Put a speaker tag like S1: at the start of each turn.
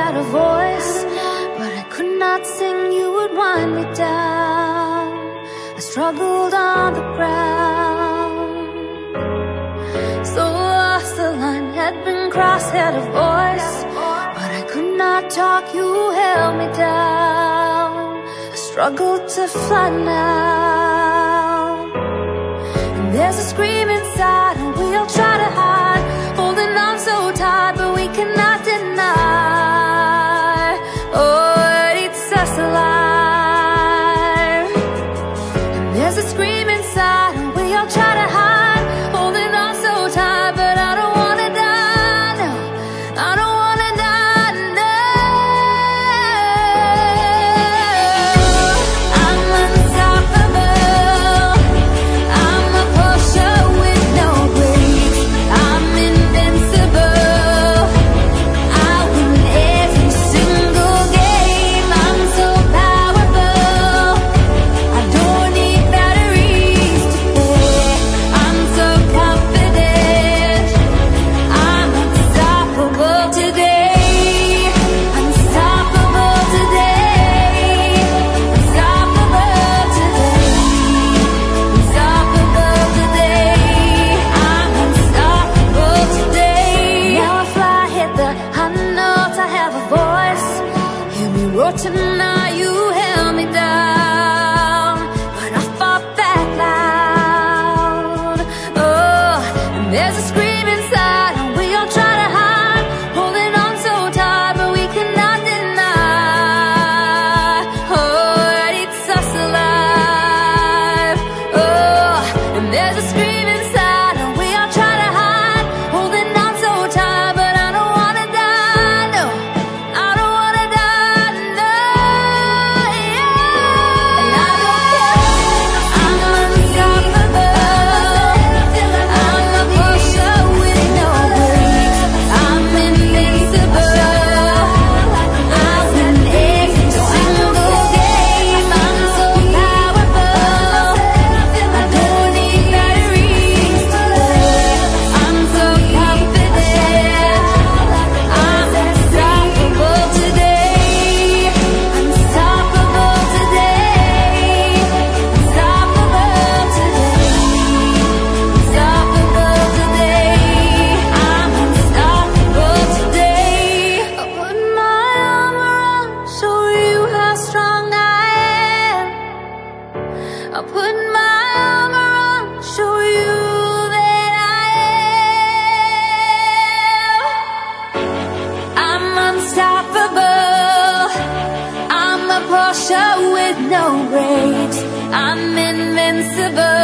S1: had a voice, but I could not sing, you would wind me down. I struggled on the ground, so lost the line had been crossed, had a voice, but I could not talk, you held me down. I struggled to fly now, and there's a scream inside, and we all try to hide, holding on so tight, but we cannot deny, oh, it eats us alive. And there's a scream inside, and we all try to hide, holding on so tight, but I don't wanna die, no, I don't wanna die, no. I'm unstoppable, I'm a pusher with no brakes, I'm invincible, I win every single game. I'm so powerful, I don't need batteries to play. I'm so confident, I'm unstoppable today. Unstoppable today. Unstoppable today. Unstoppable today. I'm unstoppable today. Now I fly, hit the high notes, I have a voice. Hear me roar tonight, you held me down, but I fought back loud. Oh, and there's a scream inside, and we all try to hide, holding on so tight, but we cannot deny. Oh, it eats us alive. Oh, and there's a scream inside, and we all try to hide, holding on so tight, but I don't wanna die, no, I don't wanna die, no, yeah. And I don't care, I'm unstoppable, I'm a pusher with no brakes, I'm invincible, I win every single game. I'm so powerful, I don't need batteries to play. I'm so confident, I'm unstoppable today. Unstoppable today. Unstoppable today. Unstoppable today. I'm unstoppable today. I put my armor on, show you how strong I am. I put my armor on, show you that I am. I'm unstoppable, I'm a pusher with no brakes, I'm invincible.